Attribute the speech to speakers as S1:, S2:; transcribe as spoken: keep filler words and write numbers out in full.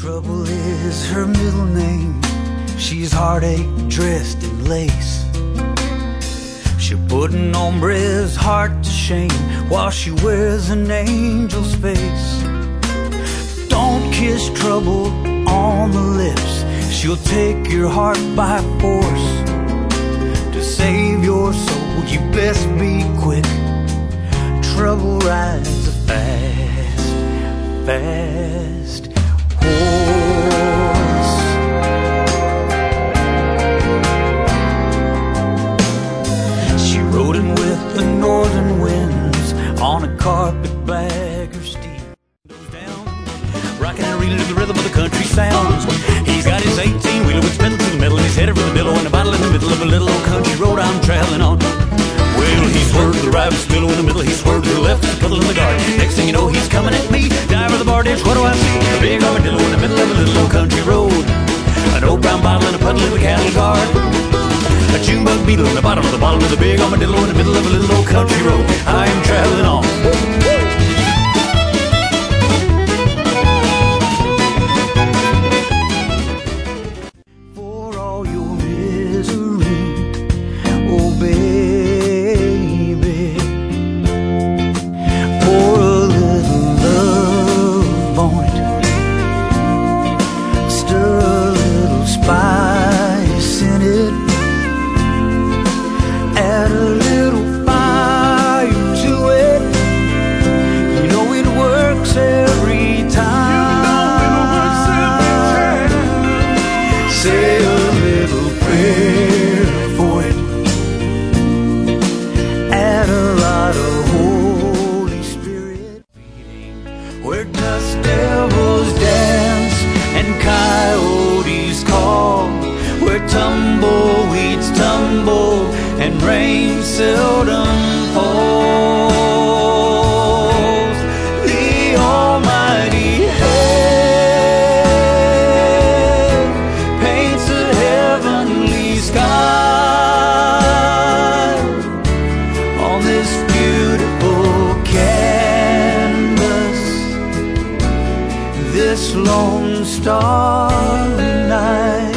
S1: Trouble is her middle name. She's heartache dressed in lace. She'll put an hombre's heart to shame while she wears an angel's face. Don't kiss trouble on the lips. She'll take your heart by force. To save your soul, you best be quick. Trouble rides a fast, fast horse. She rode him with the northern winds on a carpetbagger steed. Goes down, rocking and reeling to the rhythm of the country sounds. He's got his eighteen-wheeler with spindle to the middle, and he's headed for the billow and a bottle in the middle of a little old country road I'm traveling on. Well, he swerved to the right with spindle in the middle, he swerved to the left with a puddle in the garden. Next thing you know, he's coming at me. Dive of the bar ditch, what do I see? A big armadillo in the middle of a little old country road. An old brown bottle and a puddle in the cattle guard. A June bug beetle in the bottom of the bottle with a big armadillo in the middle of a little old country road. I am traveling on. Where dust devils dance and coyotes call, where tumbleweeds tumble and rain seldom falls. The Almighty hand paints a heavenly sky on this beautiful canvas, this lone starry night.